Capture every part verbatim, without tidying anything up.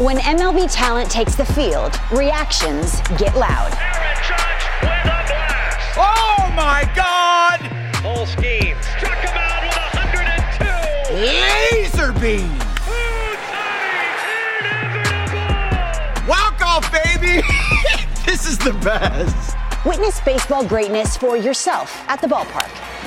When M L B talent takes the field, reactions get loud. Aaron Judge with a blast. Oh my God! Full scheme. Struck him out with one hundred two. Laser beam. Inevitable. Walk off, baby. This is the best. Witness baseball greatness for yourself at the ballpark.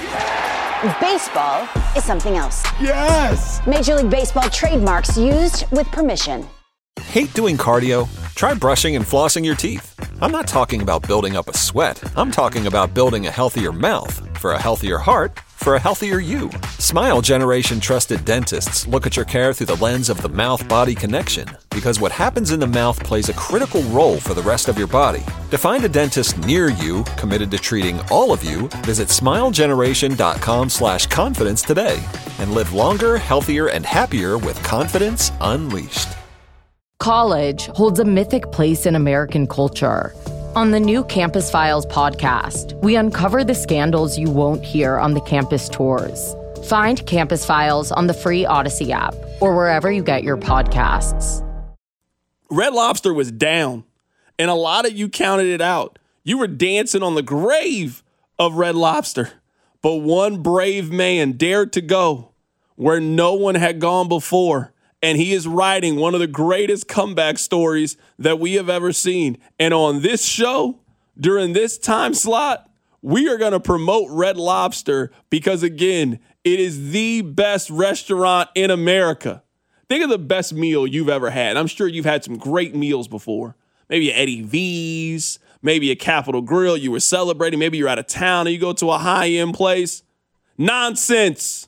Baseball is something else. Yes. Major League Baseball trademarks used with permission. Hate doing cardio? Try brushing and flossing your teeth. I'm not talking about building up a sweat. I'm talking about building a healthier mouth for a healthier heart for a healthier you. Smile Generation trusted dentists look at your care through the lens of the mouth-body connection, because what happens in the mouth plays a critical role for the rest of your body. To find a dentist near you committed to treating all of you, visit smilegeneration.com slash confidence today and live longer, healthier, and happier with confidence unleashed. College holds a mythic place in American culture. On the new Campus Files podcast, we uncover the scandals you won't hear on the campus tours. Find Campus Files on the free Odyssey app or wherever you get your podcasts. Red Lobster was down, and a lot of you counted it out. You were dancing on the grave of Red Lobster, but one brave man dared to go where no one had gone before. And he is writing one of the greatest comeback stories that we have ever seen. And on this show, during this time slot, we are going to promote Red Lobster because, again, it is the best restaurant in America. Think of the best meal you've ever had. I'm sure you've had some great meals before. Maybe Eddie V's, maybe a Capitol Grill. You were celebrating. Maybe you're out of town and you go to a high-end place. Nonsense.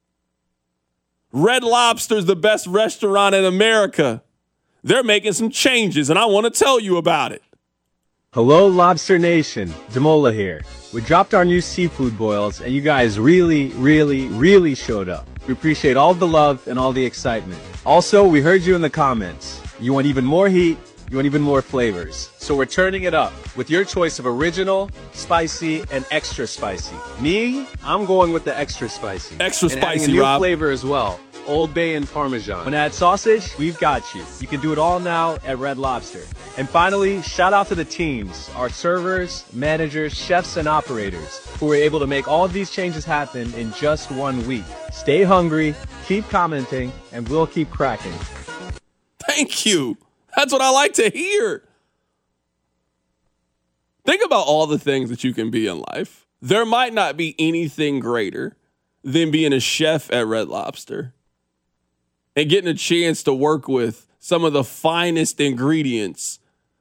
Red Lobster's the best restaurant in America. They're making some changes, and I want to tell you about it. Hello, Lobster Nation. Demola here. We dropped our new seafood boils, and you guys really, really, really showed up. We appreciate all the love and all the excitement. Also, we heard you in the comments. You want even more heat, you want even more flavors. So we're turning it up with your choice of original, spicy, and extra spicy. Me, I'm going with the extra spicy. Extra and spicy, adding a new Rob. flavor as well. Old Bay and Parmesan. Want to add sausage? We've got you. You can do it all now at Red Lobster. And finally, shout out to the teams, our servers, managers, chefs, and operators who were able to make all of these changes happen in just one week. Stay hungry, keep commenting, and we'll keep cracking. Thank you. That's what I like to hear. Think about all the things that you can be in life. There might not be anything greater than being a chef at Red Lobster and getting a chance to work with some of the finest ingredients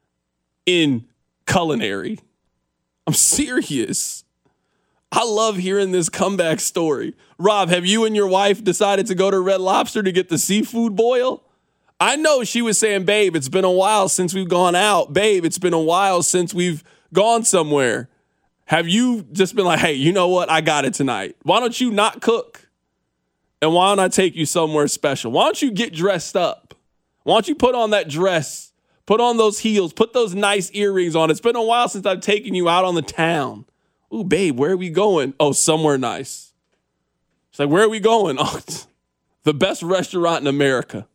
in culinary. I'm serious. I love hearing this comeback story. Rob, have you and your wife decided to go to Red Lobster to get the seafood boil? I know she was saying, babe, it's been a while since we've gone out. Babe, it's been a while since we've gone somewhere. Have you just been like, hey, you know what? I got it tonight. Why don't you not cook? And why don't I take you somewhere special? Why don't you get dressed up? Why don't you put on that dress? Put on those heels. Put those nice earrings on. It's been a while since I've taken you out on the town. Ooh, babe, where are we going? Oh, somewhere nice. It's like, where are we going? Oh, the best restaurant in America.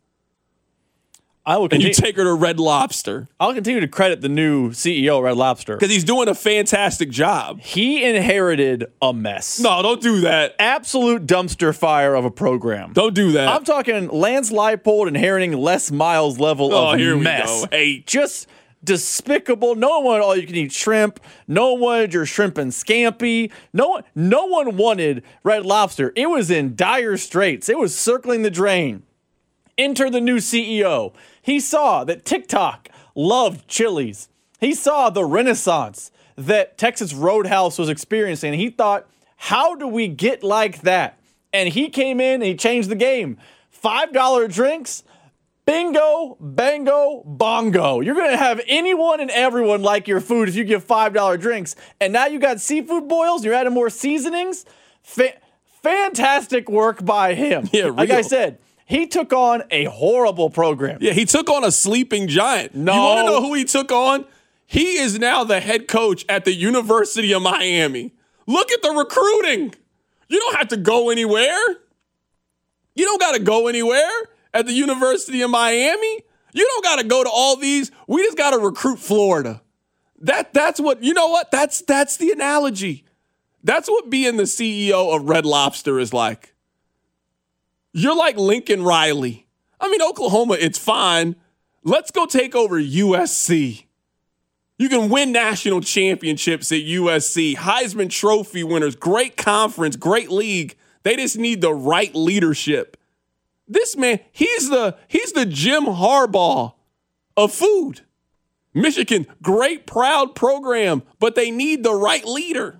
I will and continue, you take her to Red Lobster. I'll continue to credit the new C E O of Red Lobster. Because he's doing a fantastic job. He inherited a mess. No, don't do that. Absolute dumpster fire of a program. Don't do that. I'm talking Lance Leipold inheriting Les Miles level oh, of here mess. We go. Hey. Just despicable. No one wanted all you can eat shrimp. No one wanted your shrimp and scampi. No one, no one wanted Red Lobster. It was in dire straits. It was circling the drain. Enter the new C E O. He saw that TikTok loved Chili's. He saw the renaissance that Texas Roadhouse was experiencing. He thought, how do we get like that? And he came in and he changed the game. five dollar drinks, bingo, bango, bongo. You're going to have anyone and everyone like your food if you give five dollar drinks. And now you got seafood boils, you're adding more seasonings. Fa- fantastic work by him. Yeah, like real. I said, he took on a horrible program. Yeah, he took on a sleeping giant. No. You want to know who he took on? He is now the head coach at the University of Miami. Look at the recruiting. You don't have to go anywhere. You don't got to go anywhere at the University of Miami. You don't got to go to all these. We just got to recruit Florida. That that's what, you know what? That's that's the analogy. That's what being the C E O of Red Lobster is like. You're like Lincoln Riley. I mean, Oklahoma, it's fine. Let's go take over U S C. You can win national championships at U S C, Heisman Trophy winners, great conference, great league. They just need the right leadership. This man, he's the he's the Jim Harbaugh of food. Michigan, great, proud program, but they need the right leader.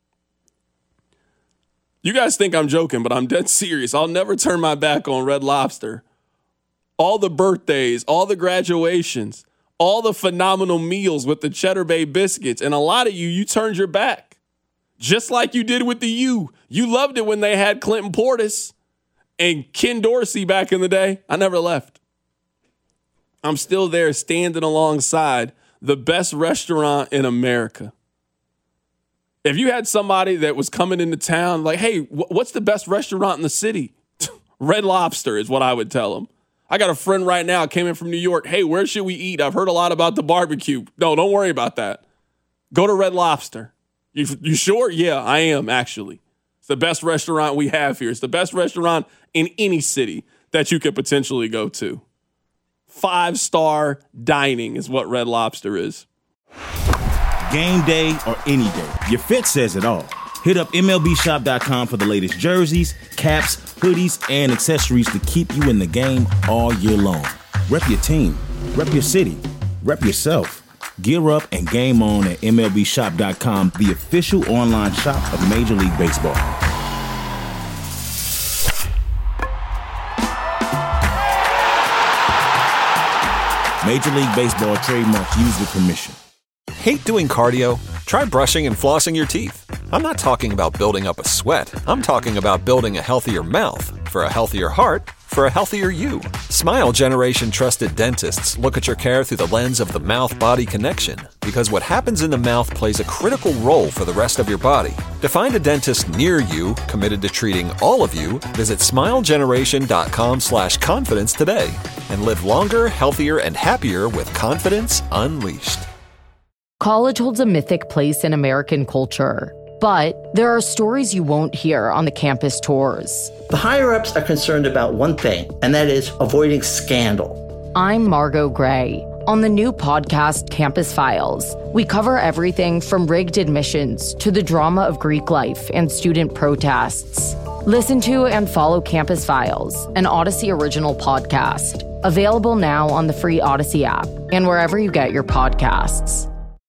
You guys think I'm joking, but I'm dead serious. I'll never turn my back on Red Lobster. All the birthdays, all the graduations, all the phenomenal meals with the Cheddar Bay biscuits, and a lot of you, you turned your back. Just like you did with the U. You loved it when they had Clinton Portis and Ken Dorsey back in the day. I never left. I'm still there standing alongside the best restaurant in America. If you had somebody that was coming into town like, hey, what's the best restaurant in the city? Red Lobster is what I would tell them. I got a friend right now came in from New York. Hey, where should we eat? I've heard a lot about the barbecue. No, don't worry about that. Go to Red Lobster. You, you sure? Yeah, I am, actually. It's the best restaurant we have here. It's the best restaurant in any city that you could potentially go to. Five-star dining is what Red Lobster is. Game day or any day, your fit says it all. Hit up M L B shop dot com for the latest jerseys, caps, hoodies, and accessories to keep you in the game all year long. Rep your team, rep your city, rep yourself. Gear up and game on at M L B shop dot com, the official online shop of Major League Baseball. Major League Baseball trademark used with permission. Hate doing cardio? Try brushing and flossing your teeth. I'm not talking about building up a sweat. I'm talking about building a healthier mouth for a healthier heart for a healthier you. Smile Generation trusted dentists look at your care through the lens of the mouth-body connection, because what happens in the mouth plays a critical role for the rest of your body. To find a dentist near you committed to treating all of you, visit smile generation dot com slash confidence today and live longer, healthier, and happier with confidence unleashed. College holds a mythic place in American culture, but there are stories you won't hear on the campus tours. The higher-ups are concerned about one thing, and that is avoiding scandal. I'm Margot Gray. On the new podcast, Campus Files, we cover everything from rigged admissions to the drama of Greek life and student protests. Listen to and follow Campus Files, an Odyssey original podcast. Available now on the free Odyssey app and wherever you get your podcasts.